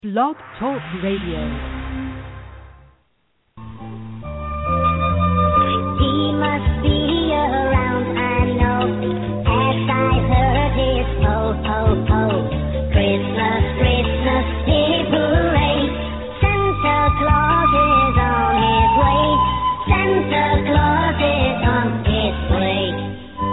Blog Talk Radio. He must be around, I know, as I heard his Christmas, Christmas Day parade. Santa Claus is on his way. Santa Claus is on his way.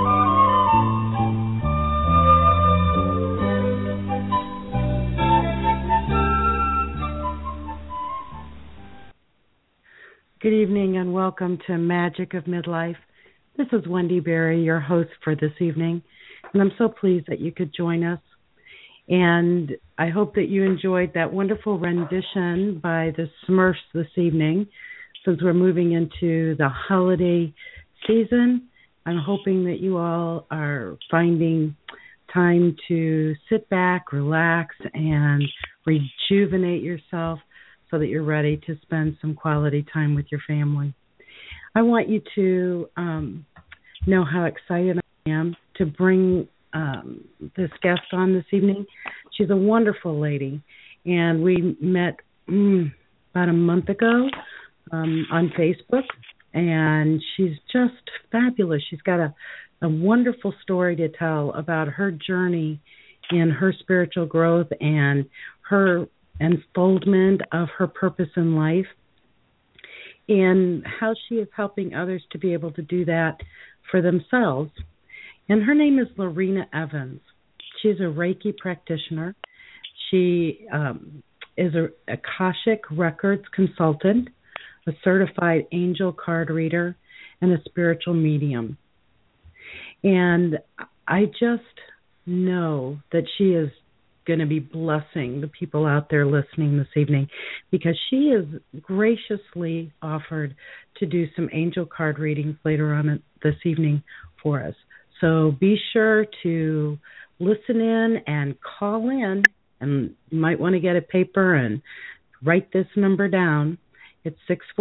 Good evening and welcome to Magic of Midlife. This is Wendy Berry, your host for this evening, and I'm so pleased that you could join us. And I hope that you enjoyed that wonderful rendition by the Smurfs this evening. Since we're moving into the holiday season, I'm hoping that you all are finding time to sit back, relax, and rejuvenate yourself so that you're ready to spend some quality time with your family. I want you to know how excited I am to bring this guest on this evening. She's a wonderful lady, and we met about a month ago on Facebook, and she's just fabulous. She's got a wonderful story to tell about her journey in her spiritual growth and her unfoldment of her purpose in life, and how she is helping others to be able to do that for themselves. And her name is Lorena Evans. She's a Reiki practitioner. She is a Akashic Records consultant, a certified angel card reader, and a spiritual medium. And I just know that she is going to be blessing the people out there listening this evening, because she has graciously offered to do some angel card readings later on this evening for us. So be sure to listen in and call in, and you might want to get a paper and write this number down. It's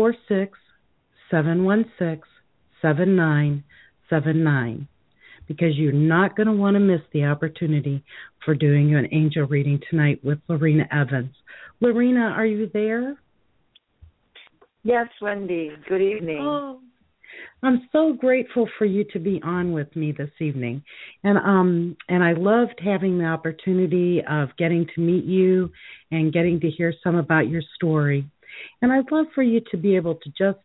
646-716-7979. because you're not going to want to miss the opportunity for doing an angel reading tonight with Lorena Evans. Lorena, are you there? Yes, Wendy. Good evening. Oh, I'm so grateful for you to be on with me this evening. And I loved having the opportunity of getting to meet you and getting to hear some about your story. And I'd love for you to be able to just,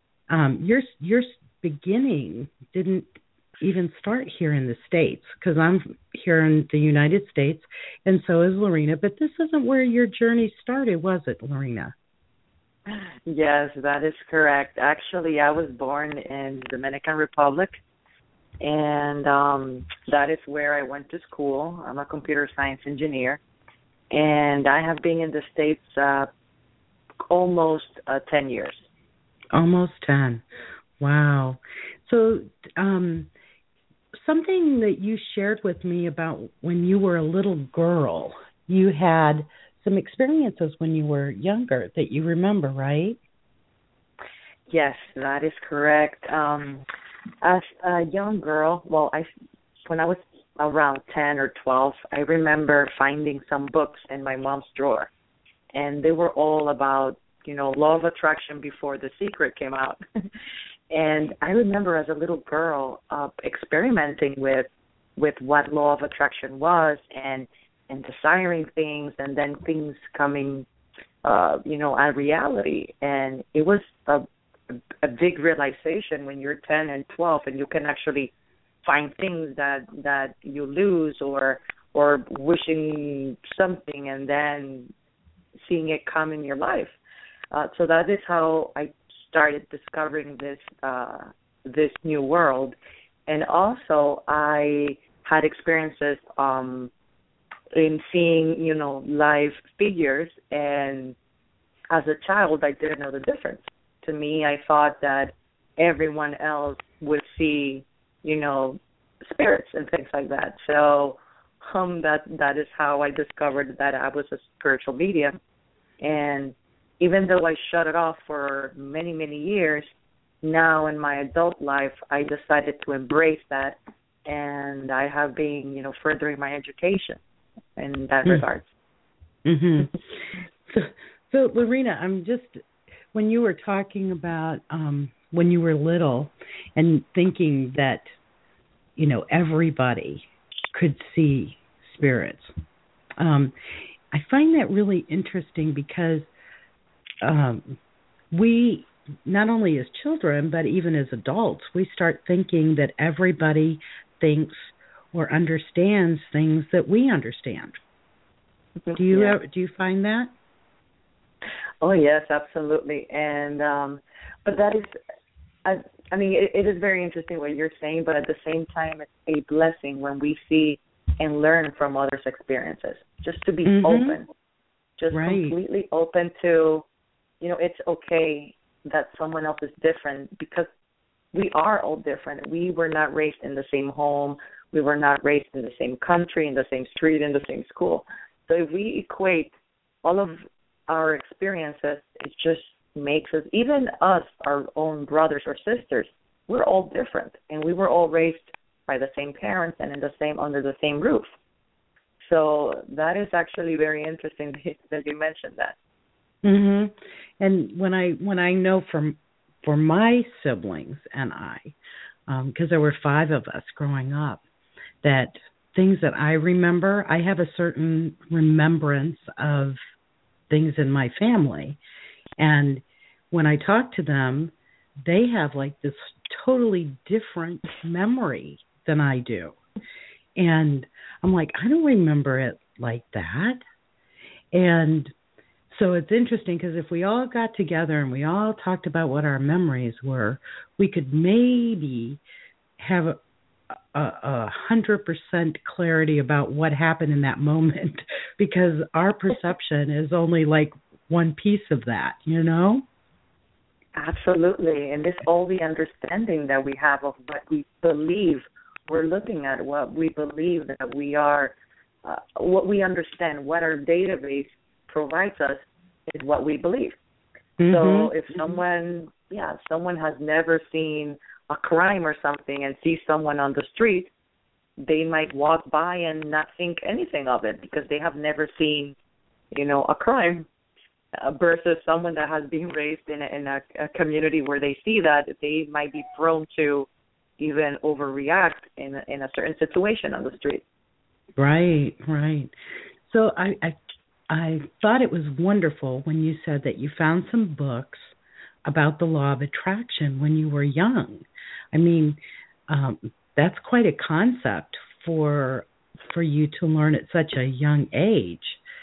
your beginning didn't even start here in the States, because I'm here in the United States, and so is Lorena, but this isn't where your journey started, was it, Lorena? Yes, that is correct. Actually, I was born in Dominican Republic, and that is where I went to school. I'm a computer science engineer, and I have been in the States almost 10 years. Almost 10. Wow. So, something that you shared with me about when you were a little girl, you had some experiences when you were younger that you remember, right? Yes, that is correct. As a young girl, when I was around 10 or 12, I remember finding some books in my mom's drawer, and they were all about, law of attraction before The Secret came out. And I remember as a little girl experimenting with what law of attraction was and desiring things, and then things coming, a reality. And it was a big realization when you're 10 and 12 and you can actually find things that you lose or wishing something and then seeing it come in your life. So that is how I started discovering this new world. And also I had experiences in seeing, live figures, and as a child I didn't know the difference. To me, I thought that everyone else would see, spirits and things like that. So that is how I discovered that I was a spiritual medium. And even though I shut it off for many, many years, now in my adult life, I decided to embrace that, and I have been, furthering my education in that regard. Mm-hmm. So, Lorena, when you were talking about when you were little and thinking that, everybody could see spirits, I find that really interesting because we, not only as children, but even as adults, we start thinking that everybody thinks or understands things that we understand. Do you find that? Oh yes, absolutely. And but that is, it is very interesting what you're saying. But at the same time, it's a blessing when we see and learn from others' experiences. Just to be open, just completely open to, it's okay that someone else is different because we are all different. We were not raised in the same home. We were not raised in the same country, in the same street, in the same school. So if we equate all of our experiences, it just makes us, even us, our own brothers or sisters, we're all different. And we were all raised by the same parents and under the same roof. So that is actually very interesting that you mentioned that. Mhm. And when I know for my siblings and I, because there were 5 of us growing up, that things that I remember, I have a certain remembrance of things in my family. And when I talk to them, they have like this totally different memory than I do. And I'm like, I don't remember it like that. And so it's interesting because if we all got together and we all talked about what our memories were, we could maybe have a 100% clarity about what happened in that moment because our perception is only like one piece of that, Absolutely. And this all the understanding that we have of what we believe we're looking at, what we believe that we are, what we understand, what our database provides us is what we believe. So if someone has never seen a crime or something and sees someone on the street, they might walk by and not think anything of it because they have never seen, a crime. Versus someone that has been raised in a community where they see that, they might be prone to even overreact in a certain situation on the street. Right. So I thought it was wonderful when you said that you found some books about the law of attraction when you were young. I mean, that's quite a concept for you to learn at such a young age.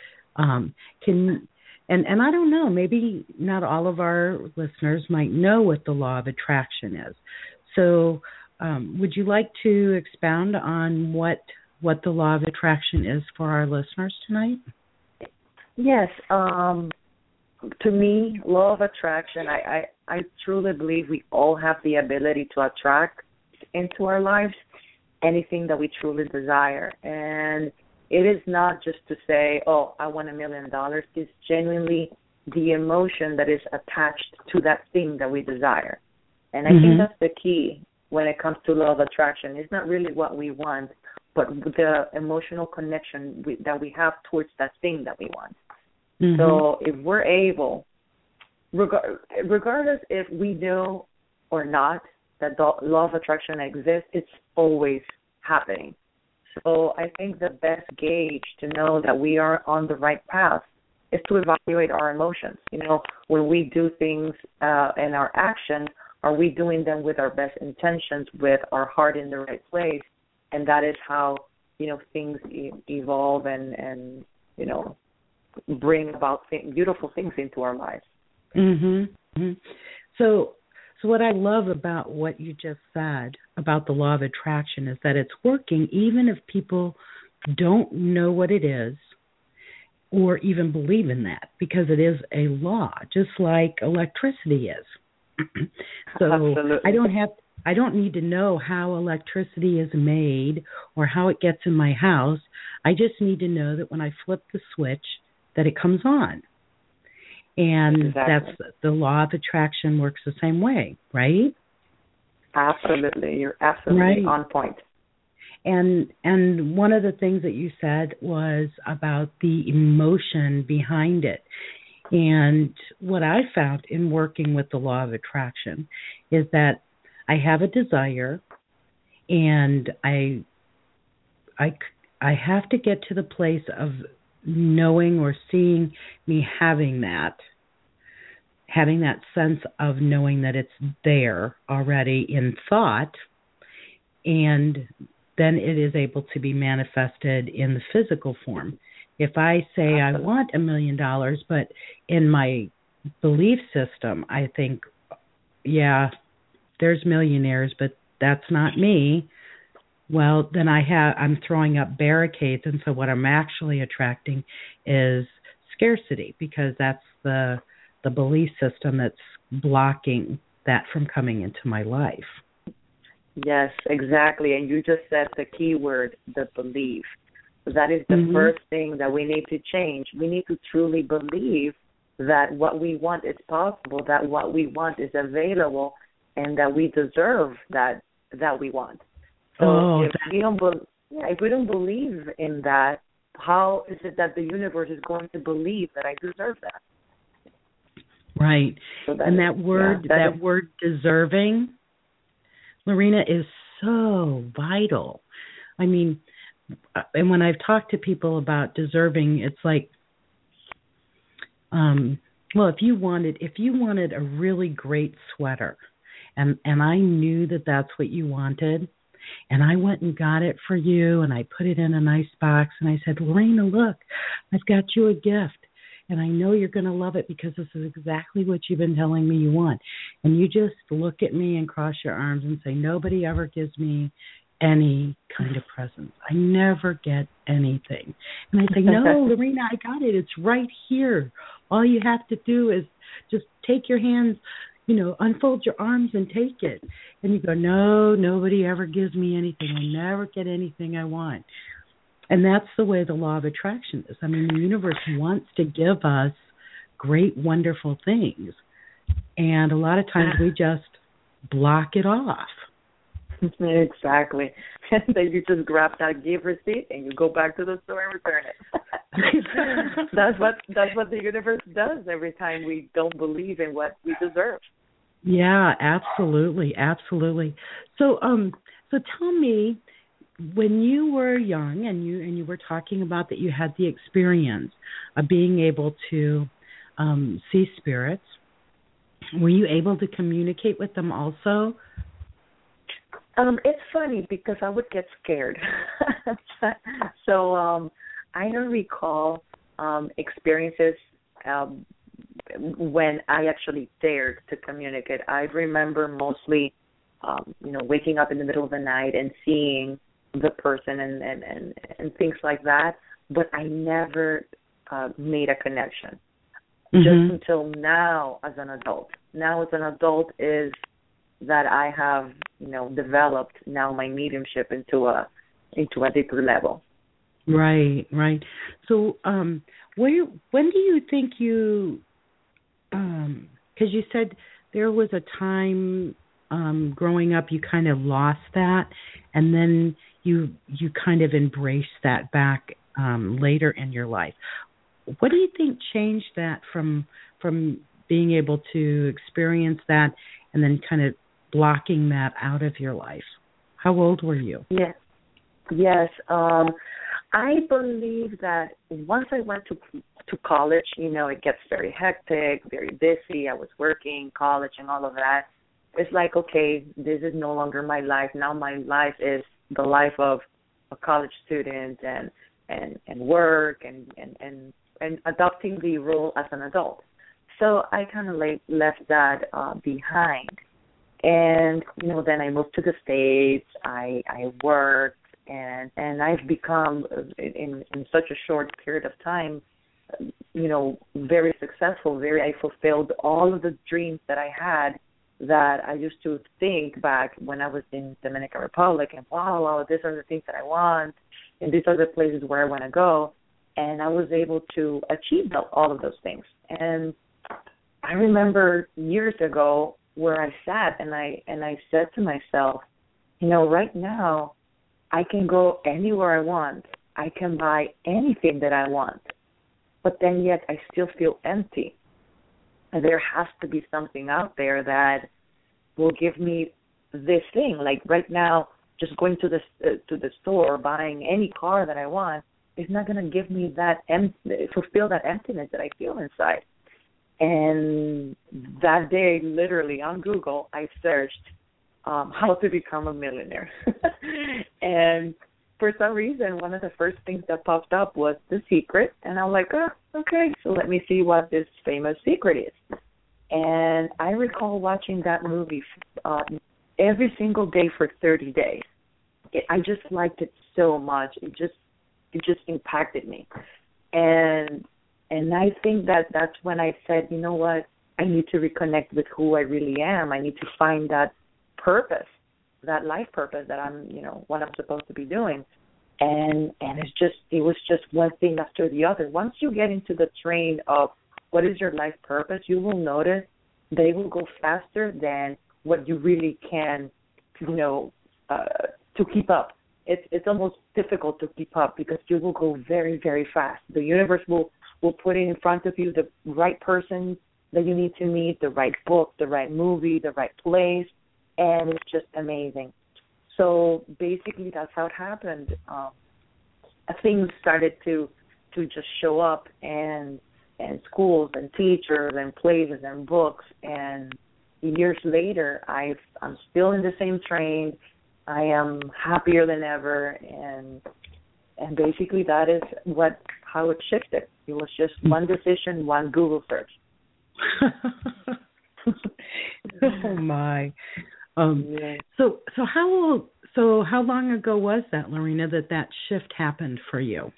And I don't know, maybe not all of our listeners might know what the law of attraction is. So would you like to expound on what the law of attraction is for our listeners tonight? Yes. To me, law of attraction, I truly believe we all have the ability to attract into our lives anything that we truly desire. And it is not just to say, oh, I want $1 million. It's genuinely the emotion that is attached to that thing that we desire. And I think that's the key when it comes to law of attraction. It's not really what we want, but the emotional connection that we have towards that thing that we want. So if we're able, regardless if we know or not that the law of attraction exists, it's always happening. So I think the best gauge to know that we are on the right path is to evaluate our emotions. When we do things and our actions, are we doing them with our best intentions, with our heart in the right place? And that is how, things evolve and bring about beautiful things into our lives. So what I love about what you just said about the law of attraction is that it's working even if people don't know what it is or even believe in that, because it is a law, just like electricity is. So Absolutely. I don't need to know how electricity is made or how it gets in my house. I just need to know that when I flip the switch that it comes on. And that's the law of attraction works the same way, right? Absolutely. You're absolutely on point. And one of the things that you said was about the emotion behind it. And what I found in working with the law of attraction is that I have a desire, and I have to get to the place of knowing or seeing me having that sense of knowing that it's there already in thought, and then it is able to be manifested in the physical form. If I say I want $1 million, but in my belief system I think, yeah, there's millionaires, but that's not me, well, then I'm throwing up barricades, and so what I'm actually attracting is scarcity, because that's the belief system that's blocking that from coming into my life. Yes, exactly. And you just said the key word, the belief. That is the first thing that we need to change. We need to truly believe that what we want is possible, that what we want is available, and that we deserve that we want. So if we don't believe in that, how is it that the universe is going to believe that I deserve that? Right. So that word deserving, Lorena, is so vital. I mean, and when I've talked to people about deserving, it's like, well, if you wanted a really great sweater, and I knew that that's what you wanted, and I went and got it for you, and I put it in a nice box, and I said, Lorena, look, I've got you a gift, and I know you're going to love it because this is exactly what you've been telling me you want. And you just look at me and cross your arms and say, nobody ever gives me any kind of presents. I never get anything. And I say, no, Lorena, I got it. It's right here. All you have to do is just take your hands, unfold your arms and take it. And you go, no, nobody ever gives me anything. I never get anything I want. And that's the way the law of attraction is. I mean, the universe wants to give us great, wonderful things. And a lot of times we just block it off. Exactly. And then you just grab that gift receipt and you go back to the store and return it. That's what the universe does every time we don't believe in what we deserve. Yeah, absolutely, absolutely. So tell me, when you were young and you were talking about that you had the experience of being able to see spirits, were you able to communicate with them also? It's funny because I would get scared. So I don't recall experiences when I actually dared to communicate. I remember mostly, waking up in the middle of the night and seeing the person and things like that, but I never made a connection. Just until now as an adult. Now as an adult is that I have, developed now my mediumship into a deeper level. Right. So when do you think you, because you said there was a time growing up you kind of lost that, and then you kind of embraced that back later in your life. What do you think changed that from being able to experience that and then kind of blocking that out of your life? How old were you? Yes. I believe that once I went to college, it gets very hectic, very busy. I was working, college, and all of that. It's like, okay, this is no longer my life. Now my life is the life of a college student and work and adopting the role as an adult. So I kind of left that behind. And, then I moved to the States. I worked, and I've become, in such a short period of time, very successful. I fulfilled all of the dreams that I had that I used to think back when I was in Dominican Republic, and wow, these are the things that I want, and these are the places where I want to go. And I was able to achieve all of those things. And I remember years ago where I sat and I said to myself, right now I can go anywhere I want. I can buy anything that I want. but then yet I still feel empty. And there has to be something out there that will give me this thing. Like right now, just going to the store, buying any car that I want, is not going to give me that fulfill that emptiness that I feel inside. And that day, literally on Google, I searched how to become a millionaire. And for some reason, one of the first things that popped up was The Secret. And I'm like, oh, okay, so let me see what this famous secret is. And I recall watching that movie every single day for 30 days. I just liked it so much. It just impacted me. And I think that's when I said, you know what, I need to reconnect with who I really am. I need to find that purpose, that life purpose that I'm, what I'm supposed to be doing. And it was just one thing after the other. Once you get into the train of what is your life purpose, you will notice they will go faster than what you really can, to keep up. It's almost difficult to keep up because you will go very, very fast. The universe will put in front of you the right person that you need to meet, the right book, the right movie, the right place, and it's just amazing. So basically that's how it happened. Things started to just show up, and schools and teachers and places and books, and years later I'm still in the same train. I am happier than ever, and basically that is how it shifted. It was just one decision, one Google search. Oh my! Yeah. So how long ago was that, Lorena, that shift happened for you?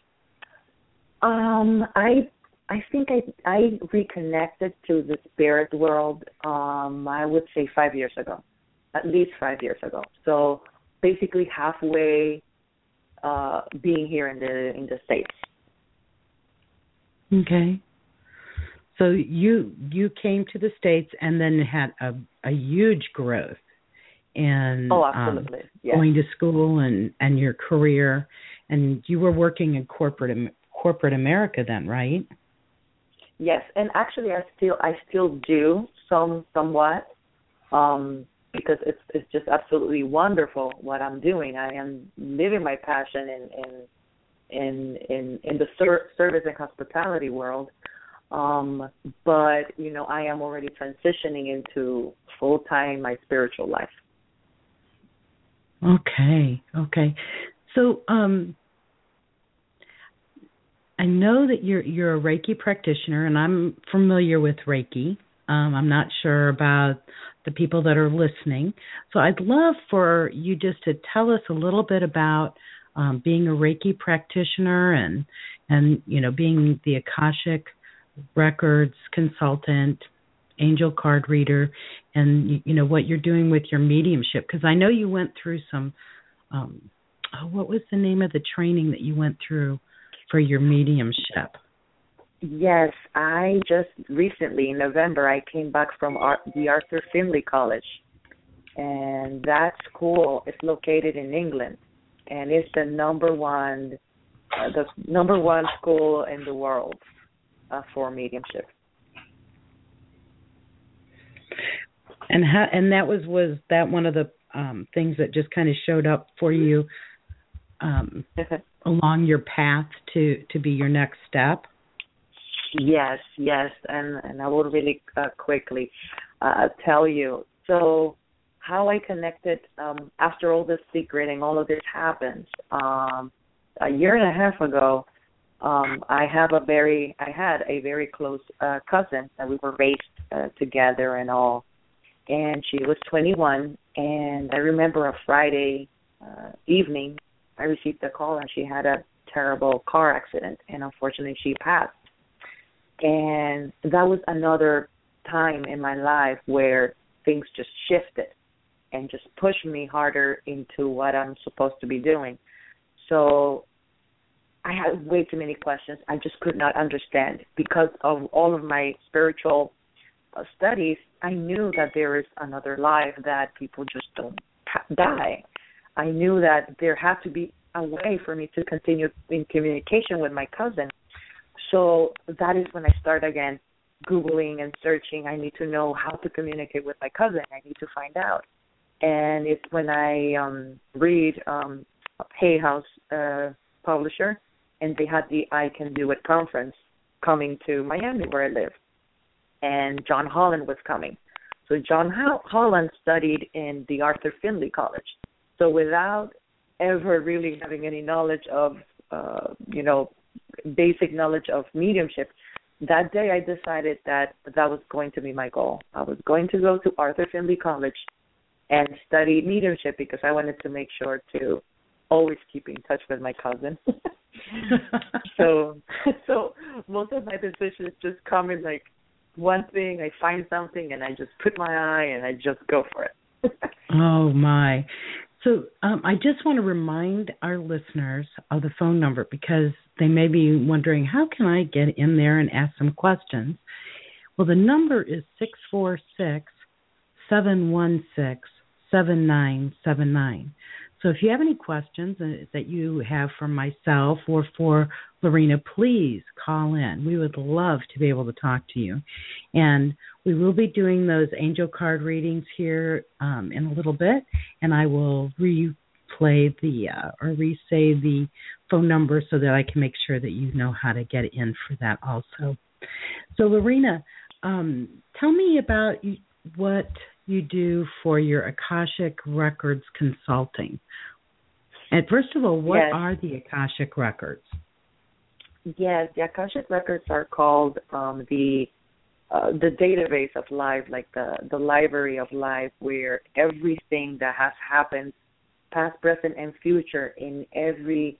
I think I reconnected to the spirit world. I would say 5 years ago, at least 5 years ago. So basically halfway being here in the States. Okay. So you came to the States and then had a huge growth in absolutely. Yes. Going to school and your career, and you were working in corporate America then, right? Yes, and actually I still do somewhat. Because it's just absolutely wonderful what I'm doing. I am living my passion in the service and hospitality world. But I am already transitioning into full-time my spiritual life. Okay. So I know that you're a Reiki practitioner, and I'm familiar with Reiki. I'm not sure about the people that are listening. So I'd love for you just to tell us a little bit about being a Reiki practitioner and being the Akashic Records consultant, angel card reader, and what you're doing with your mediumship. Because I know you went through some, what was the name of the training that you went through for your mediumship? Yes, I just recently, in November, I came back from the Arthur Findlay College, and that school is located in England, and it's the number one school in the world for mediumship. And that was that one of the things that just kind of showed up for you along your path to be your next step? Yes, and I will really quickly tell you. So how I connected after all this secret and all of this happens, a year and a half ago, I had a very close cousin that we were raised together and all, and she was 21, and I remember a Friday evening, I received a call, and she had a terrible car accident, and unfortunately she passed. And that was another time in my life where things just shifted and just pushed me harder into what I'm supposed to be doing. So I had way too many questions. I just could not understand. Because of all of my spiritual studies, I knew that there is another life, that people just don't die. I knew that there had to be a way for me to continue in communication with my cousin. So that is when I start again Googling and searching. I need to know how to communicate with my cousin. I need to find out. And it's when I read Hay House publisher, and they had the I Can Do It conference coming to Miami where I live. And John Holland was coming. So John Holland studied in the Arthur Findlay College. So without ever really having any knowledge of, basic knowledge of mediumship, that day I decided that was going to be my goal. I was going to go to Arthur Findlay College and study mediumship because I wanted to make sure to always keep in touch with my cousin. So most of my decisions just come in like one thing. I find something and I just put my eye and I just go for it. Oh, my. So I just want to remind our listeners of the phone number because they may be wondering, how can I get in there and ask some questions? Well, the number is 646-716-7979. So if you have any questions that you have for myself or for Lorena, please call in. We would love to be able to talk to you. And we will be doing those angel card readings here in a little bit, and I will re-say the phone number so that I can make sure that you know how to get in for that also. So Lorena, tell me about what you do for your Akashic Records consulting. And first of all, what are the Akashic Records? Yes, the Akashic Records are called the database of life, like the library of life, where everything that has happened, past, present, and future, in every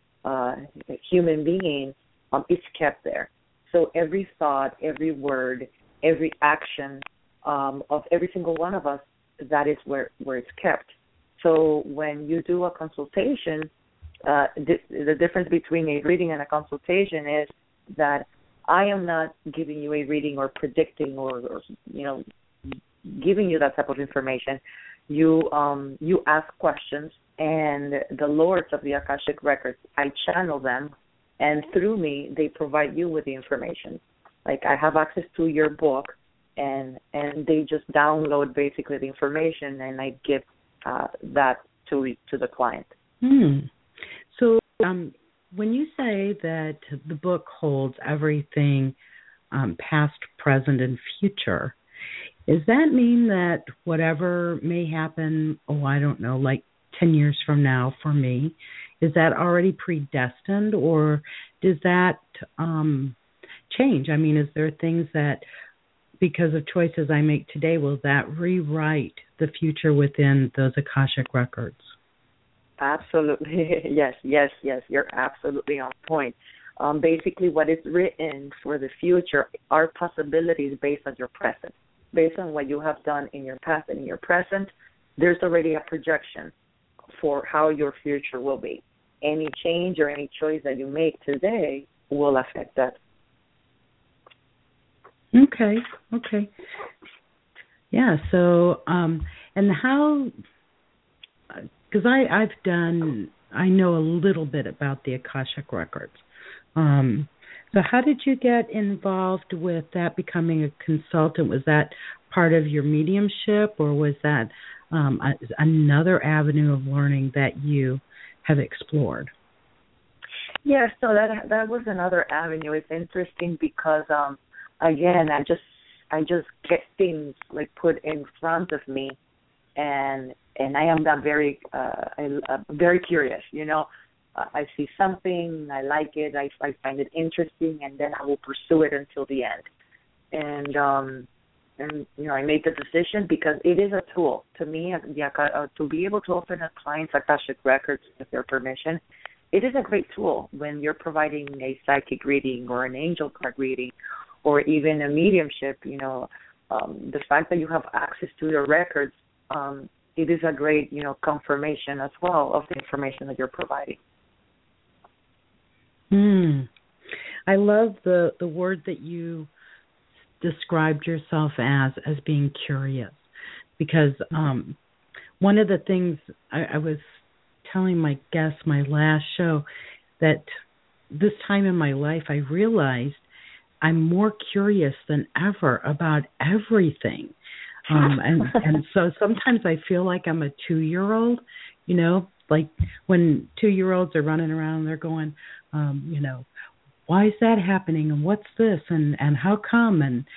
human being is kept there. So every thought, every word, every action of every single one of us, that is where it's kept. So when you do a consultation, the difference between a reading and a consultation is that I am not giving you a reading or predicting or giving you that type of information. You ask questions, and the lords of the Akashic Records, I channel them, and through me, they provide you with the information. Like I have access to your book, and they just download basically the information, and I give that to the client. So when you say that the book holds everything past, present, and future, does that mean that whatever may happen, I don't know, like 10 years from now for me, is that already predestined, or does that change? I mean, is there things that, because of choices I make today, will that rewrite the future within those Akashic Records? Absolutely. Yes. You're absolutely on point. Basically, what is written for the future are possibilities based on your present. Based on what you have done in your past and in your present, there's already a projection for how your future will be. Any change or any choice that you make today will affect that. Okay. Yeah, so, and how, because I know a little bit about the Akashic Records. So how did you get involved with that, becoming a consultant? Was that part of your mediumship, or was that another avenue of learning that you have explored? Yes, so that was another avenue. It's interesting because, again, I just get things like put in front of me, and I am that very very curious. I see something, I like it, I find it interesting, and then I will pursue it until the end. And I made the decision because it is a tool to me to be able to open a client's Akashic Records with their permission. It is a great tool when you're providing a psychic reading or an angel card reading, or even a mediumship. The fact that you have access to your records, it is a great, confirmation as well of the information that you're providing. I love the word that you described yourself as being curious, because one of the things I was telling my guests my last show, that this time in my life, I realized I'm more curious than ever about everything. And so sometimes I feel like I'm a 2-year-old, like when 2-year-olds are running around and they're going, why is that happening? And what's this? And how come? And,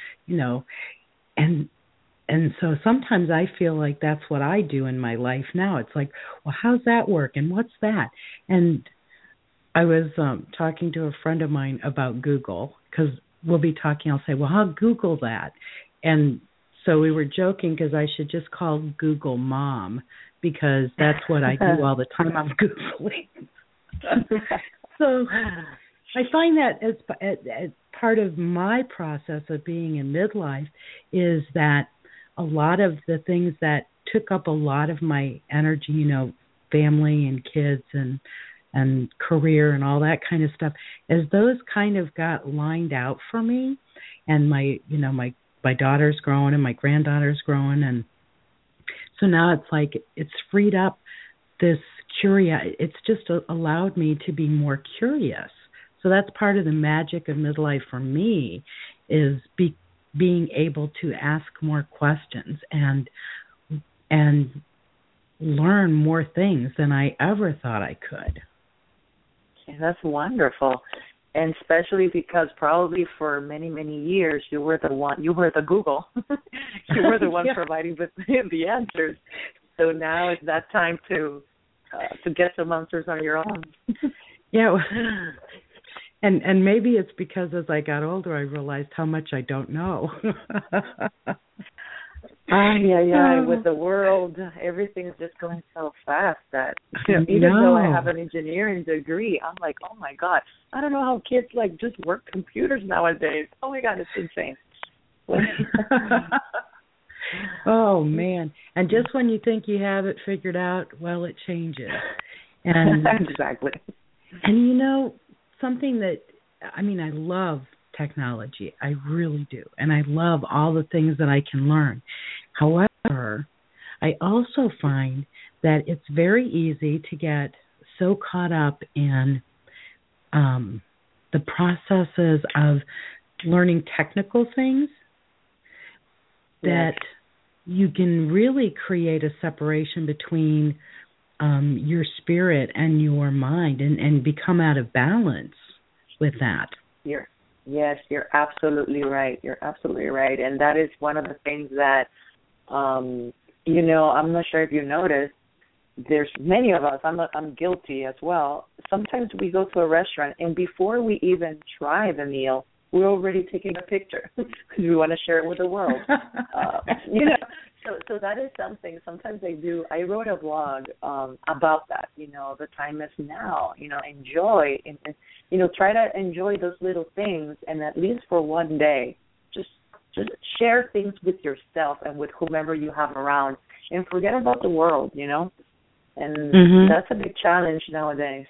and so sometimes I feel like that's what I do in my life now. It's like, well, how's that work? And what's that? And I was talking to a friend of mine about Google, because we'll be talking. I'll say, well, I'll Google that. And so we were joking because I should just call Google Mom, because that's what I do all the time. I'm Googling. So I find that as part of my process of being in midlife is that a lot of the things that took up a lot of my energy, family and kids and career and all that kind of stuff, as those kind of got lined out for me, and my daughter's growing and my granddaughter's growing, and so now it's like it's freed up this it's just allowed me to be more curious. So that's part of the magic of midlife for me, is being able to ask more questions and learn more things than I ever thought I could. Yeah, that's wonderful. And especially because probably for many, many years you were the Google. You were the one providing the answers. So now it's that time to get some answers on your own. Yeah. And maybe it's because as I got older I realized how much I don't know. With the world, everything's just going so fast that even though I have an engineering degree, I'm like, oh my God, I don't know how kids just work computers nowadays. Oh my God, it's insane. Oh man. And just when you think you have it figured out, well, it changes. And exactly. And something that, I love technology. I really do. And I love all the things that I can learn. However, I also find that it's very easy to get so caught up in the processes of learning technical things that you can really create a separation between your spirit and your mind and become out of balance with that. You're absolutely right. You're absolutely right. And that is one of the things that, I'm not sure if you noticed, there's many of us, I'm guilty as well. Sometimes we go to a restaurant and before we even try the meal, we're already taking a picture because we want to share it with the world. So that is something. Sometimes I wrote a blog about that. The time is now. Enjoy and try to enjoy those little things, and at least for one day, just share things with yourself and with whomever you have around, and forget about the world. And that's a big challenge nowadays.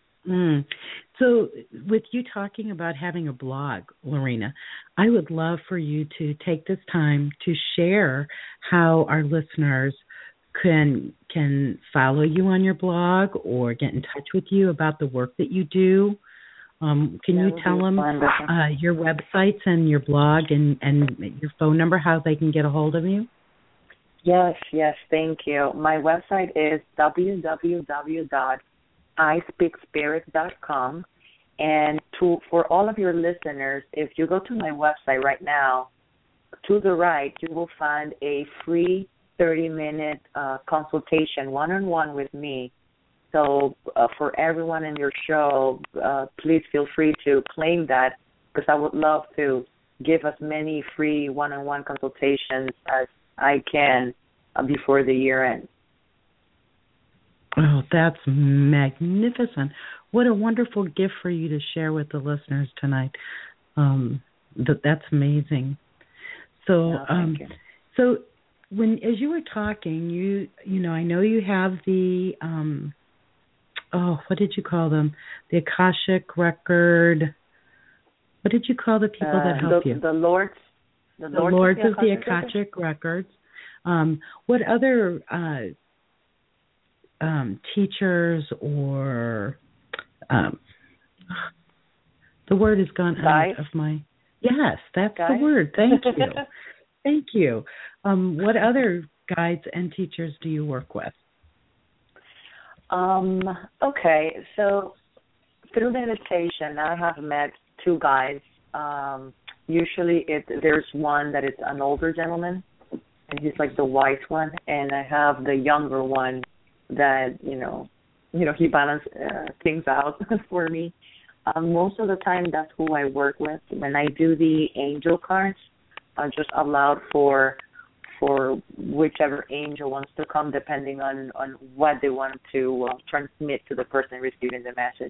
So with you talking about having a blog, Lorena, I would love for you to take this time to share how our listeners can follow you on your blog or get in touch with you about the work that you do. Can you tell them your websites and your blog and your phone number, how they can get a hold of you? Yes, thank you. My website is www.ispeakspirit.com. And for all of your listeners, if you go to my website right now, to the right, you will find a free 30-minute consultation one-on-one with me. So for everyone in your show, please feel free to claim that, because I would love to give as many free one-on-one consultations as I can before the year ends. Oh, that's magnificent. What a wonderful gift for you to share with the listeners tonight. That's amazing. So, thank you. So as you were talking, you I know you have the, what did you call them? The Akashic Record. What did you call the people that help you? The Lords. The Lords of the Akashic Records. What other teachers or The word has gone Guides? out of my... Yes, that's Guides? the word. Thank you. Thank you. What other guides and teachers do you work with? Okay, so through meditation, I have met two guides. Usually there's one that is an older gentleman, and he's like the wise one, and I have the younger one that, he balances things out for me. Most of the time, that's who I work with. When I do the angel cards, I just allowed for whichever angel wants to come, depending on what they want to transmit to the person receiving the message.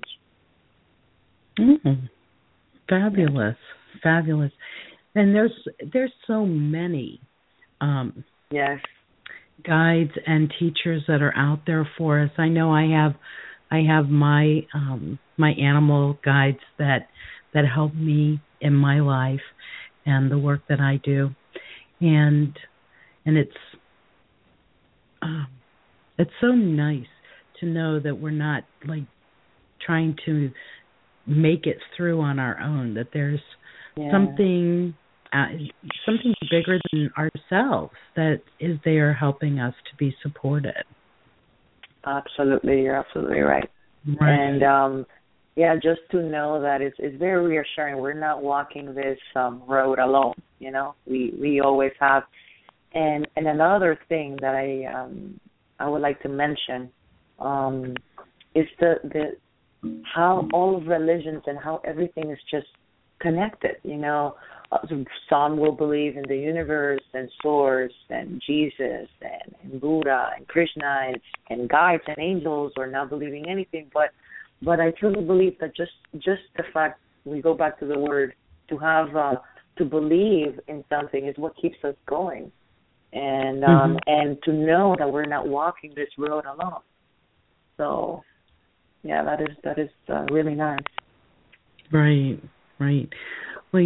Fabulous, fabulous. And there's so many yes, guides and teachers that are out there for us. I know I have my my animal guides that help me in my life and the work that I do, and it's so nice to know that we're not like trying to make it through on our own, that there's something bigger than ourselves that is there helping us to be supported. Absolutely, you're absolutely right. And just to know that it's very reassuring. We're not walking this road alone. We always have. And another thing that I would like to mention is the how all of religions and how everything is just connected. Some will believe in the universe and source and Jesus and Buddha and Krishna and guides and angels, or not believing anything. But I truly believe that just the fact, we go back to the word, to have to believe in something is what keeps us going, and to know that we're not walking this road alone. So, that is really nice. Right. Well,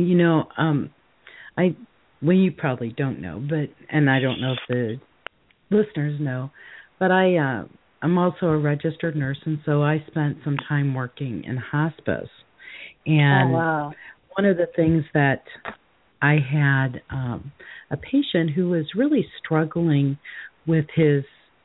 you probably don't know, and I don't know if the listeners know, but I'm also a registered nurse, and so I spent some time working in hospice. And one of the things that I had a patient who was really struggling with his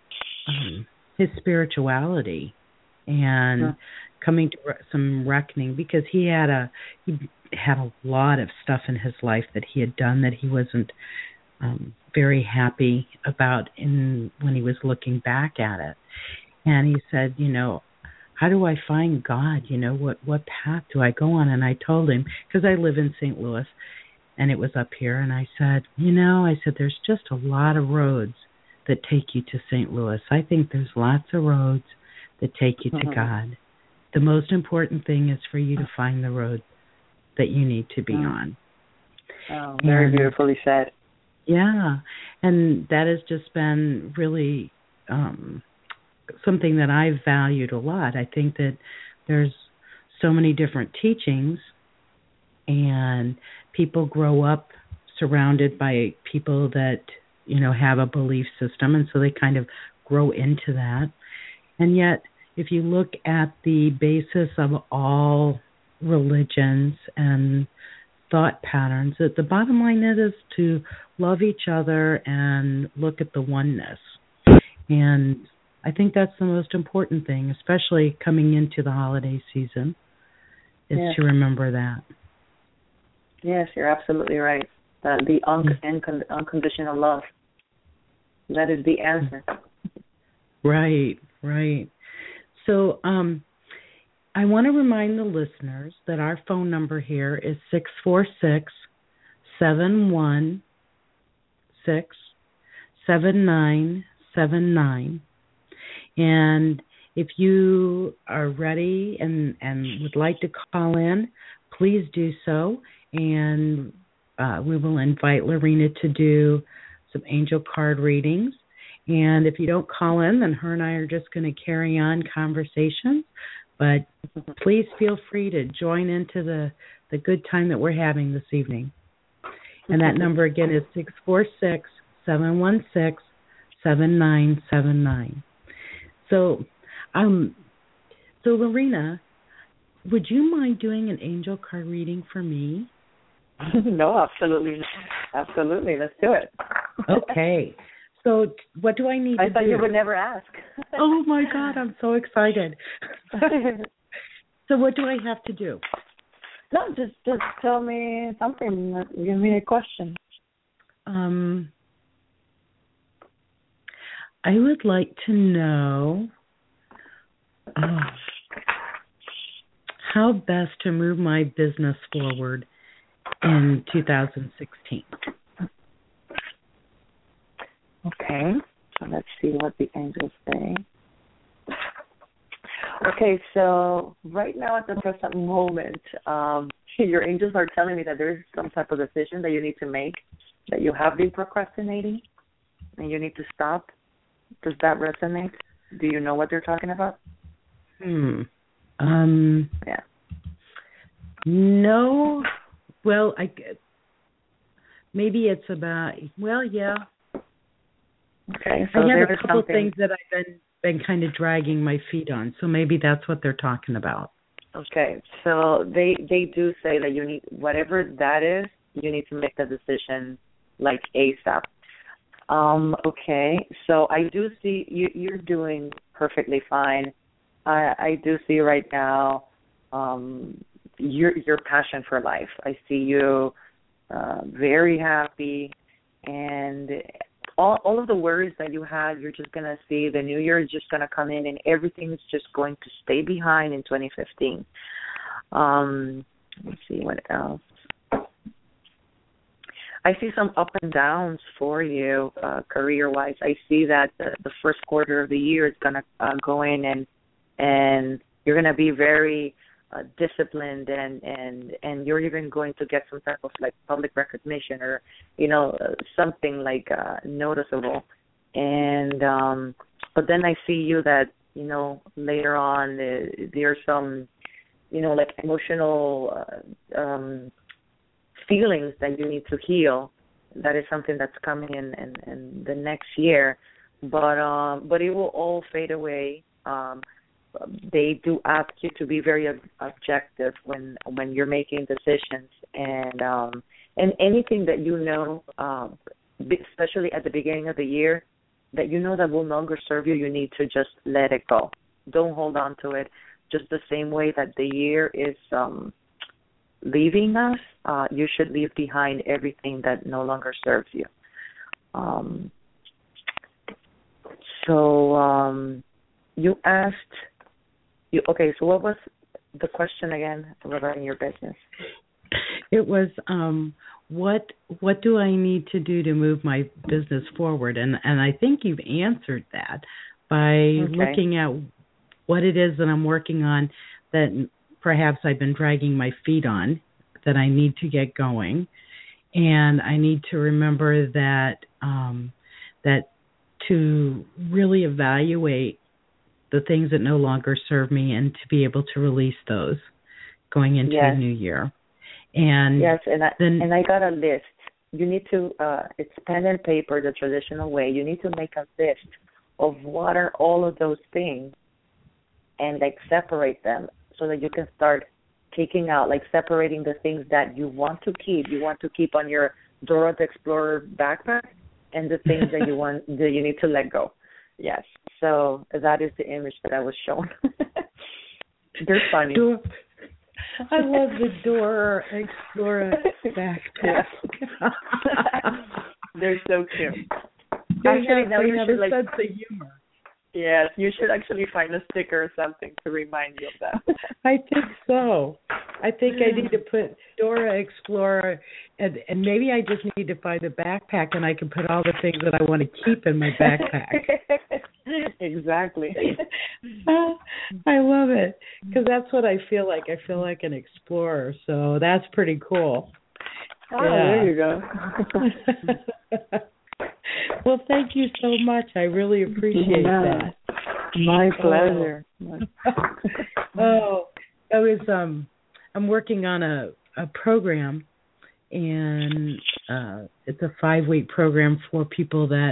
spirituality and coming to some reckoning, because he had a lot of stuff in his life that he had done that he wasn't very happy about when he was looking back at it. And he said, how do I find God? What path do I go on? And I told him, because I live in St. Louis and it was up here, and I said, there's just a lot of roads that take you to St. Louis. I think there's lots of roads that take you to God. The most important thing is for you to find the road that you need to be on. Oh, very beautifully said. Yeah, and that has just been really something that I've valued a lot. I think that there's so many different teachings, and people grow up surrounded by people that, have a belief system, and so they kind of grow into that. And yet, if you look at the basis of all religions and thought patterns, that the bottom line is to love each other and look at the oneness. And I think that's the most important thing, especially coming into the holiday season, is to remember that. Yes, you're absolutely right. The unconditional love. That is the answer. Right. So I want to remind the listeners that our phone number here is 646-716-7979. And if you are ready and would like to call in, please do so. And we will invite Lorena to do some angel card readings. And if you don't call in, then her and I are just going to carry on conversations. But please feel free to join into the good time that we're having this evening. And that number again is 646-716-7979. So Lorena, would you mind doing an angel card reading for me? No, absolutely. Absolutely. Let's do it. Okay. So what do I need to do? I thought you would never ask. Oh, my God. I'm so excited. So what do I have to do? No, just tell me something. Give me a question. I would like to know how best to move my business forward in 2016. Okay, so let's see what the angels say. Okay, so right now at the present moment, your angels are telling me that there is some type of decision that you need to make, that you have been procrastinating, and you need to stop. Does that resonate? Do you know what they're talking about? Yeah. No. Well, maybe it's about. Well, yeah. Okay. So I have there a is couple something. things that I've been kind of dragging my feet on, so maybe that's what they're talking about. Okay. So they do say that you need, whatever that is, you need to make the decision like ASAP. Okay, so I do see you're doing perfectly fine. I do see right now your passion for life. I see you very happy, and all of the worries that you had, you're just going to see the new year is just going to come in, and everything is just going to stay behind in 2015. Let's see what else. I see some up and downs for you career-wise. I see that the first quarter of the year is going to go in and you're going to be very disciplined and you're even going to get some type of like public recognition or, something like noticeable. And but then I see you that, later on there's some, like emotional feelings that you need to heal. That is something that's coming in the next year, but it will all fade away. They do ask you to be very objective when you're making decisions, and anything that especially at the beginning of the year, that that will no longer serve you, you need to just let it go. Don't hold on to it. Just the same way that the year is leaving us, you should leave behind everything that no longer serves you. You asked, okay, so what was the question again regarding your business? It was, what do I need to do to move my business forward? And I think you've answered that by looking at what it is that I'm working on that perhaps I've been dragging my feet on, that I need to get going. And I need to remember that to really evaluate the things that no longer serve me and to be able to release those going into the new year. And yes, and I got a list. You need to, it's pen and paper the traditional way. You need to make a list of what are all of those things and like separate them so that you can start taking out, like separating the things that you want to keep. You want to keep on your Dora the Explorer backpack, and the things that you need to let go. Yes. So that is the image that I was shown. They're funny. I love the Dora Explorer backpack. They're so cute. Actually, now you should sense of humor. Yes, you should actually find a sticker or something to remind you of that. I think so. I think I need to put Dora Explorer, and maybe I just need to find a backpack, and I can put all the things that I want to keep in my backpack. Exactly. I love it, because that's what I feel like. I feel like an explorer, so that's pretty cool. Oh, there you go. Well, thank you so much. I really appreciate that. My pleasure. I was I'm working on a program, and it's a 5-week program for people that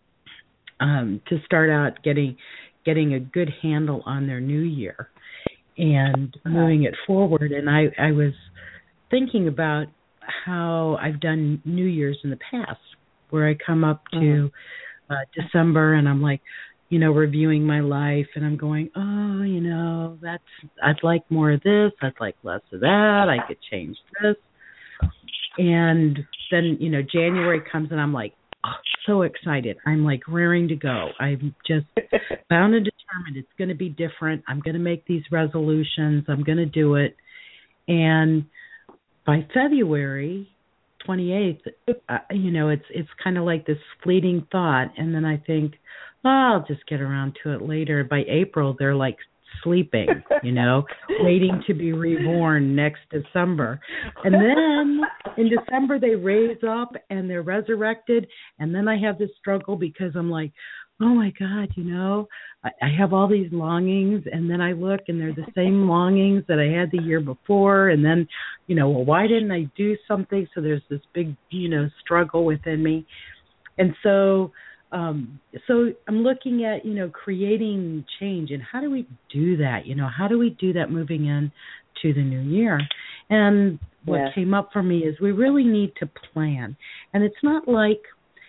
to start out getting a good handle on their new year. and moving it forward. And I was thinking about how I've done New Year's in the past, where I come up to December and I'm like, reviewing my life, and I'm going, I'd like more of this, I'd like less of that, I could change this. And then, January comes and I'm like, so excited. I'm like raring to go. I'm just bound and determined it's going to be different. I'm going to make these resolutions. I'm going to do it. And by February 28th, it's kind of like this fleeting thought. And then I think, I'll just get around to it later. By April, they're like sleeping, waiting to be reborn next December. And then in December, they raise up and they're resurrected. And then I have this struggle because I'm like, oh my God, I have all these longings. And then I look and they're the same longings that I had the year before. And then, why didn't I do something? So there's this big, struggle within me. And so I'm looking at, creating change, and how do we do that? How do we do that moving into the new year? And what came up for me is we really need to plan. And it's not like,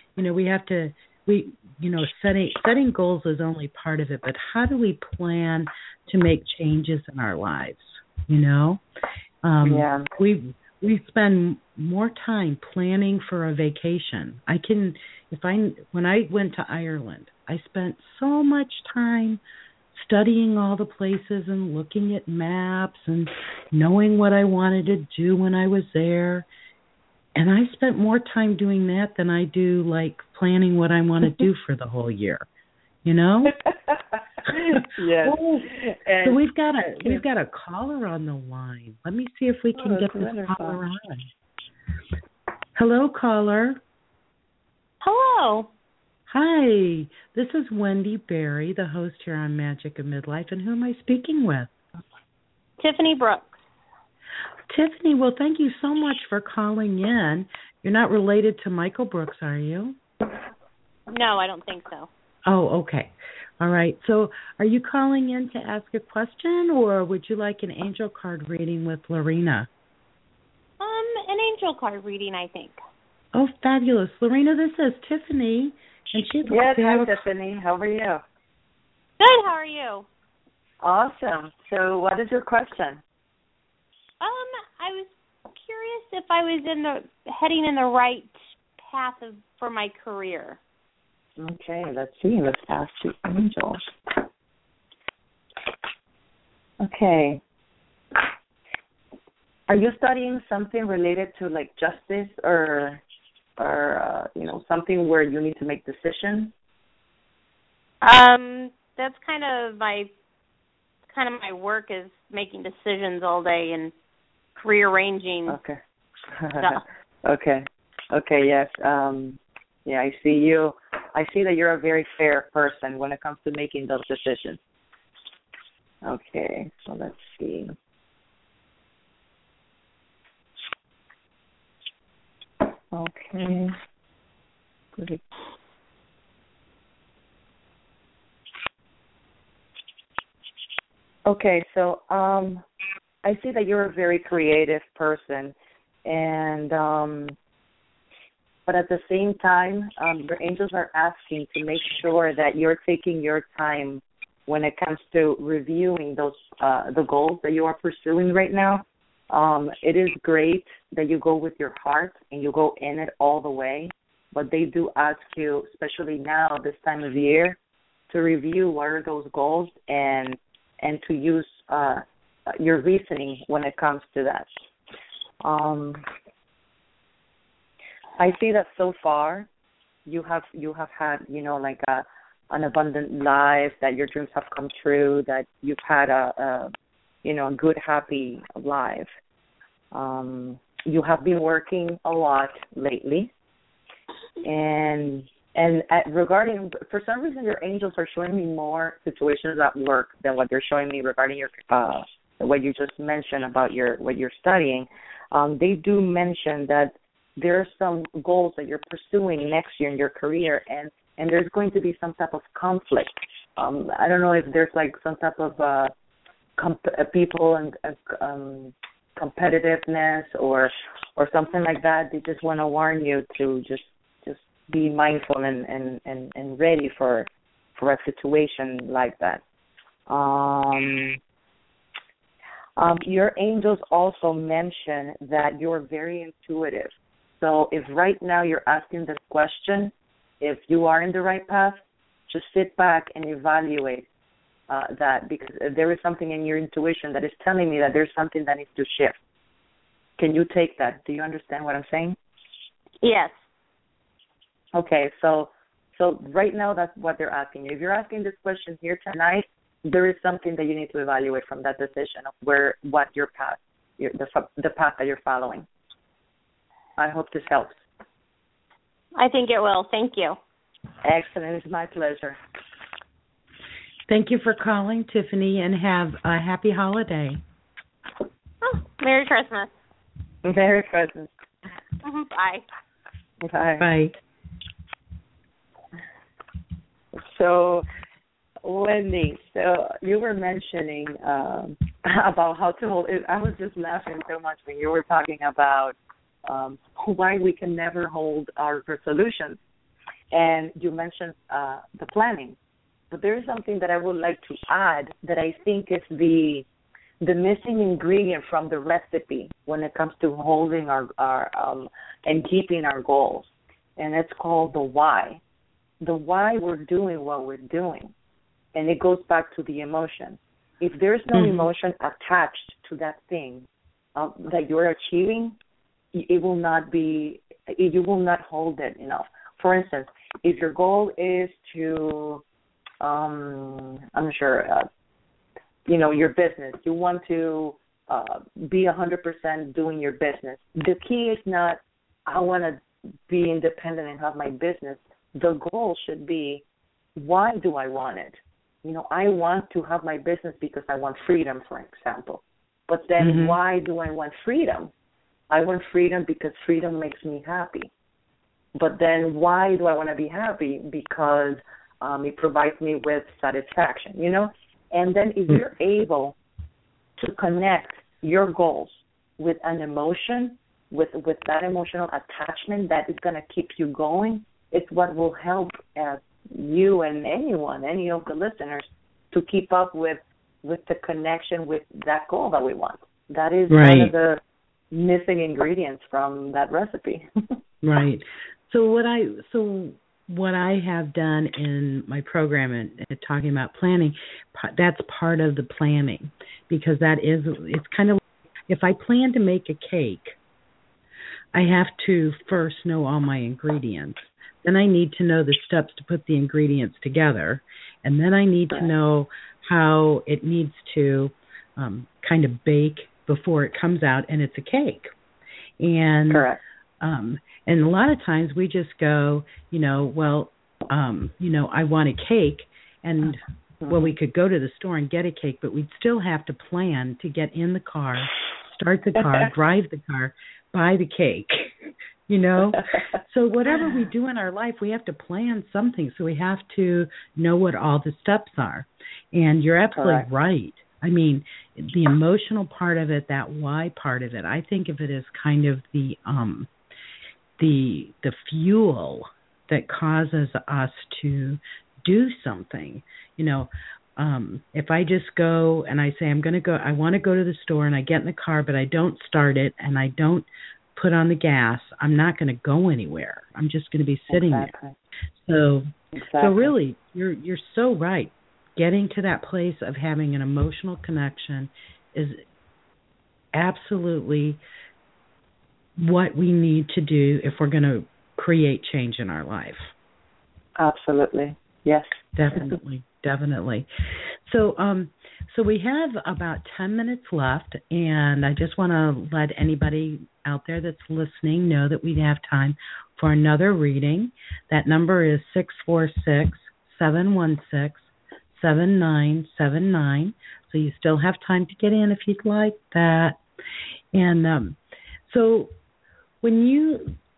setting goals is only part of it, but how do we plan to make changes in our lives? We spend more time planning for a vacation. When I went to Ireland, I spent so much time studying all the places and looking at maps and knowing what I wanted to do when I was there. And I spent more time doing that than I do like planning what I want to do for the whole year. Yes. So we've got a caller on the line. Let me see if we can get this caller on. Hello, caller. Hello. Hi. This is Wendy Berry, the host here on Magic of Midlife. And who am I speaking with? Tiffany Brooks. Tiffany, well, thank you so much for calling in. You're not related to Michael Brooks, are you? No, I don't think so. Oh, okay. All right. So are you calling in to ask a question, or would you like an angel card reading with Lorena? An angel card reading, I think. Oh, fabulous. Lorena, this is Tiffany. And she's hi, Tiffany. How are you? Good. How are you? Awesome. So what is your question? I was curious if I was heading in the right path for my career. Okay, let's see. Let's ask the angels. Okay. Are you studying something related to like justice or something where you need to make decisions? That's kind of my work is making decisions all day and rearranging. Okay. stuff. Okay. Yes. I see you. I see that you're a very fair person when it comes to making those decisions. Okay. So let's see. Okay. Good. Okay, so I see that you're a very creative person, and but at the same time, your angels are asking to make sure that you're taking your time when it comes to reviewing those the goals that you are pursuing right now. It is great that you go with your heart and you go in it all the way, but they do ask you, especially now, this time of year, to review what are those goals and to use your reasoning when it comes to that. I see that so far you have had, like an abundant life, that your dreams have come true, that you've had a good, happy life. You have been working a lot lately, and regarding, for some reason, your angels are showing me more situations at work than what they're showing me regarding your what you just mentioned about what you're studying. They do mention that there are some goals that you're pursuing next year in your career, and there's going to be some type of conflict. I don't know if there's like some type of people and competitiveness or something like that. They just want to warn you to just be mindful and ready for a situation like that. Your angels also mention that you're very intuitive. So if right now you're asking this question, if you are in the right path, just sit back and evaluate that, because there is something in your intuition that is telling me that there's something that needs to shift. Can you take that? Do you understand what I'm saying? Yes. Okay, so right now that's what they're asking you. If you're asking this question here tonight, there is something that you need to evaluate from that decision of what your path, the path that you're following. I hope this helps. I think it will. Thank you. Excellent. It's my pleasure. Thank you for calling, Tiffany, and have a happy holiday. Oh, Merry Christmas. Merry Christmas. Bye. Bye. Bye. So, Wendy, so you were mentioning about how to hold it. I was just laughing so much when you were talking about why we can never hold our resolutions. And you mentioned the planning. But there is something that I would like to add that I think is the missing ingredient from the recipe when it comes to holding our and keeping our goals. And it's called the why. The why we're doing what we're doing. And it goes back to the emotion. If there's no emotion attached to that thing that you're achieving, it will not be, you will not hold it enough. For instance, if your goal is to, your business, you want to be 100% doing your business. The key is not, I want to be independent and have my business. The goal should be, why do I want it? I want to have my business because I want freedom, for example. But then why do I want freedom? I want freedom because freedom makes me happy. But then why do I want to be happy? Because it provides me with satisfaction, And then if you're able to connect your goals with an emotion, with that emotional attachment that is going to keep you going, it's what will help you and anyone, any of the listeners, to keep up with the connection with that goal that we want. That is one of the missing ingredients from that recipe. Right. So what I have done in my program and talking about planning, that's part of the planning, because it's kind of, if I plan to make a cake, I have to first know all my ingredients. Then I need to know the steps to put the ingredients together. And then I need to know how it needs to kind of bake before it comes out and it's a cake. And correct. And a lot of times we just go, I want a cake, and we could go to the store and get a cake, but we'd still have to plan to get in the car, start the car, drive the car, buy the cake, So whatever we do in our life, we have to plan something, so we have to know what all the steps are. And you're absolutely right. I mean, the emotional part of it, that why part of it, I think of it as kind of the fuel that causes us to do something. If I just go and I say I want to go to the store, and I get in the car, but I don't start it and I don't put on the gas, I'm not going to go anywhere. I'm just going to be sitting there. So really, you're so right. Getting to that place of having an emotional connection is absolutely what we need to do if we're going to create change in our life. Absolutely. Yes. Definitely. So we have about 10 minutes left, and I just want to let anybody out there that's listening know that we have time for another reading. That number is 646-716-7979. So you still have time to get in if you'd like that. And so when you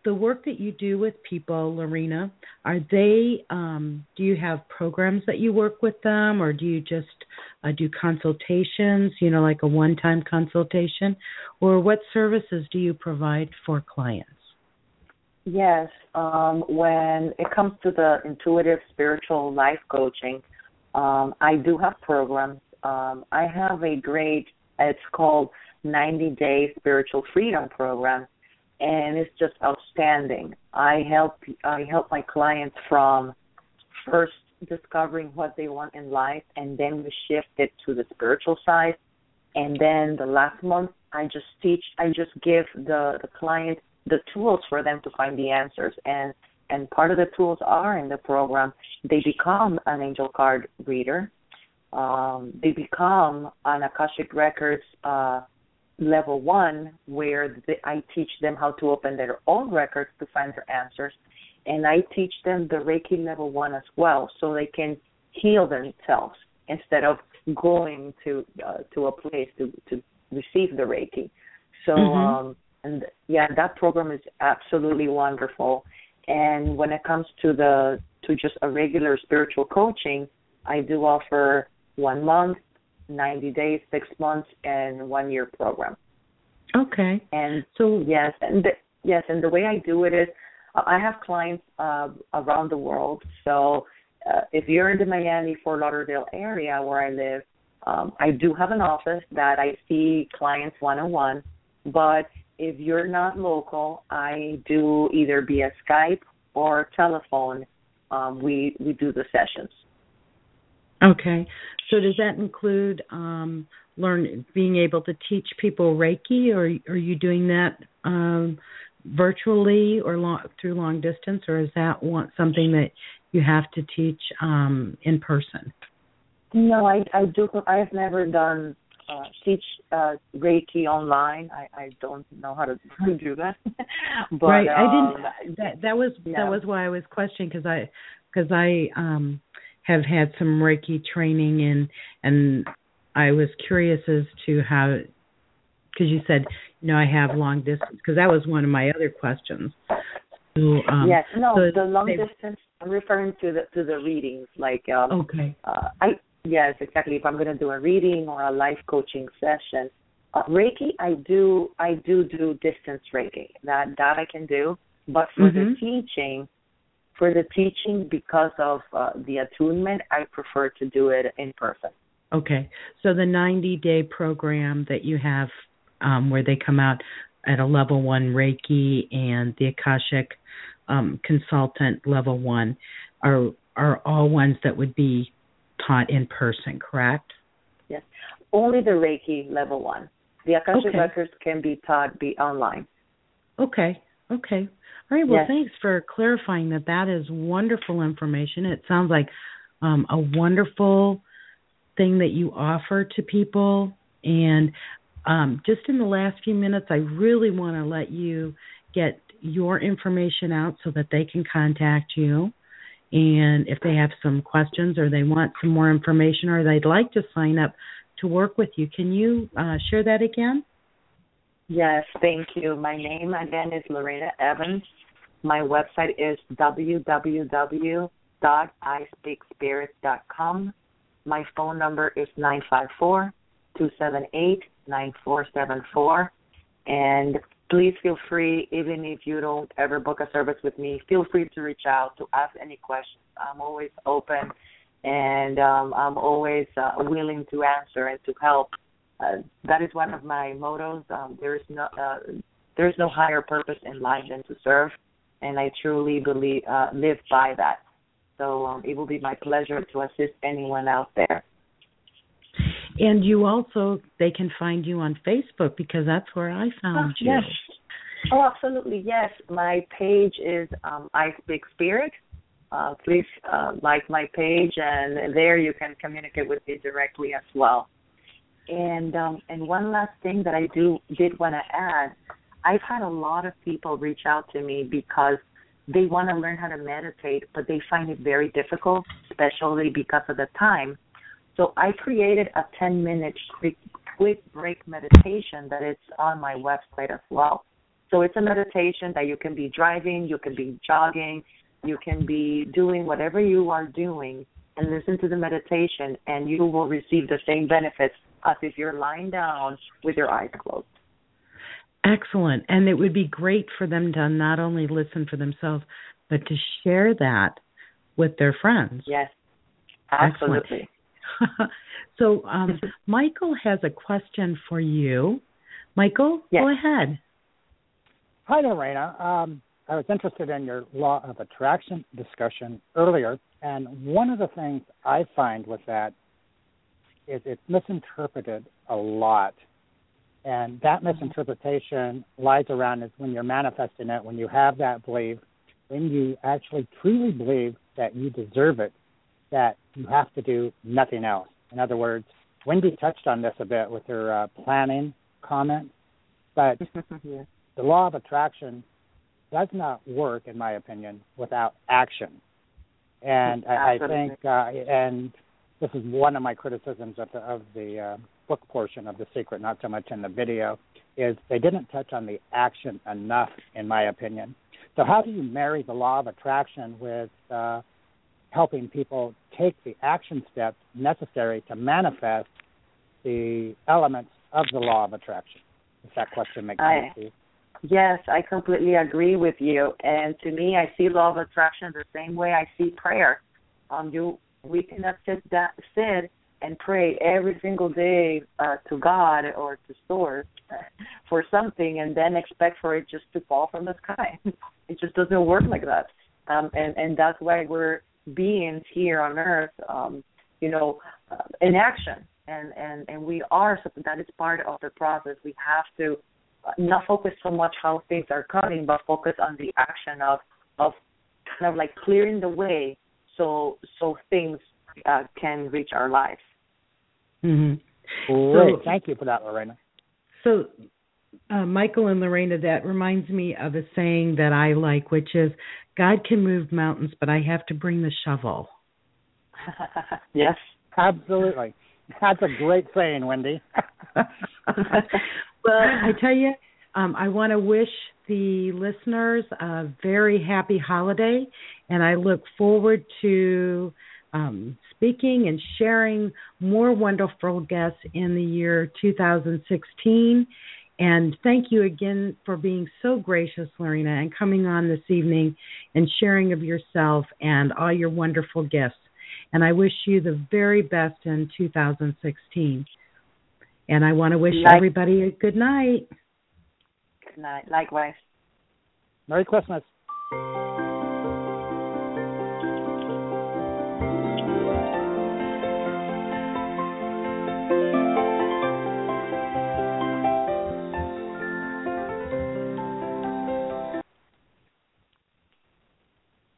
the work that you do with people, Lorena, are they? Do you have programs that you work with them, or do you just do consultations? Like a one-time consultation, or what services do you provide for clients? Yes, when it comes to the intuitive spiritual life coaching, I do have programs. I have a great, it's called 90-Day Spiritual Freedom Program, and it's just outstanding. I help my clients from first discovering what they want in life, and then we shift it to the spiritual side. And then the last month, I just give the client the tools for them to find the answers. And part of the tools are in the program. They become an angel card reader. They become an Akashic Records level 1, where I teach them how to open their own records to find their answers. And I teach them the Reiki level 1 as well, so they can heal themselves instead of going to a place to receive the Reiki. So, that program is absolutely wonderful. And when it comes to just a regular spiritual coaching, I do offer 1 month, 90 days, 6 months, and 1 year program. Okay. And so and the way I do it is I have clients around the world. So if you're in the Miami, Fort Lauderdale area where I live, I do have an office that I see clients one-on-one. But if you're not local, I do either via Skype or telephone. We do the sessions. Okay. So does that include being able to teach people Reiki, or are you doing that virtually or through long distance, or is that something that you have to teach in person? No, I do. I have never done teach Reiki online. I don't know how to do that. But, right, I didn't. That was why I was questioning, because I have had some Reiki training and I was curious as to how, because you said I have long distance, because that was one of my other questions. So, yes, no, so the long distance. I'm referring to the readings, like okay. Yes, exactly. If I'm going to do a reading or a life coaching session, Reiki, I do distance Reiki. That I can do. But for the teaching, because of the attunement, I prefer to do it in person. Okay. So the 90-day program that you have, where they come out at a level 1 Reiki and the Akashic consultant level 1, are all ones that would be taught in person, correct? Yes. Only the Reiki level 1. The Akashic Records can be taught online. Okay. All right. Well, Thanks for clarifying that. That is wonderful information. It sounds like a wonderful thing that you offer to people. And just in the last few minutes, I really want to let you get your information out so that they can contact you. And if they have some questions or they want some more information or they'd like to sign up to work with you, can you share that again? Yes, thank you. My name, again, is Lorena Evans. My website is www.ispeakspirit.com. My phone number is 954-278-9474. And please feel free, even if you don't ever book a service with me, feel free to reach out to ask any questions. I'm always open, and I'm always willing to answer and to help. That is one of my mottos. There is no higher purpose in life than to serve, and I truly live by that. So it will be my pleasure to assist anyone out there. And you also, they can find you on Facebook, because that's where I found you. Yes. Oh, absolutely, yes. My page is I Speak Spirit. Please like my page, and there you can communicate with me directly as well. And one last thing that I did want to add, I've had a lot of people reach out to me because they want to learn how to meditate, but they find it very difficult, especially because of the time. So I created a 10-minute quick break meditation that is on my website as well. So it's a meditation that you can be driving, you can be jogging, you can be doing whatever you are doing and listen to the meditation, and you will receive the same benefits as if you're lying down with your eyes closed. Excellent. And it would be great for them to not only listen for themselves, but to share that with their friends. Yes, absolutely. So Michael has a question for you. Michael, yes. Go ahead. Hi there, Raina. I was interested in your law of attraction discussion earlier, and one of the things I find with that is it's misinterpreted a lot. And that misinterpretation lies around is when you're manifesting it, when you have that belief, when you actually truly believe that you deserve it, that you have to do nothing else. In other words, Wendy touched on this a bit with her planning comment, but the law of attraction does not work, in my opinion, without action. And I think, and this is one of my criticisms of the book portion of The Secret, not so much in the video, is they didn't touch on the action enough, in my opinion. So how do you marry the law of attraction with helping people take the action steps necessary to manifest the elements of the law of attraction? If that question makes sense to you. Yes, I completely agree with you. And to me, I see law of attraction the same way I see prayer. We cannot sit and pray every single day to God or to Source for something and then expect for it just to fall from the sky. It just doesn't work like that. And that's why we're beings here on Earth, in action. And we are something that is part of the process. We have to not focus so much how things are coming, but focus on the action of kind of like clearing the way so things can reach our lives. Mm-hmm. Great. Thank you for that, Lorena. So, Michael and Lorena, that reminds me of a saying that I like, which is, God can move mountains, but I have to bring the shovel. Yes. Absolutely. That's a great saying, Wendy. Well, I tell you, I want to wish the listeners a very happy holiday, and I look forward to speaking and sharing more wonderful guests in the year 2016. And thank you again for being so gracious, Lorena, and coming on this evening and sharing of yourself and all your wonderful gifts. And I wish you the very best in 2016. And I want to wish everybody a good night. Good night. Likewise. Merry Christmas.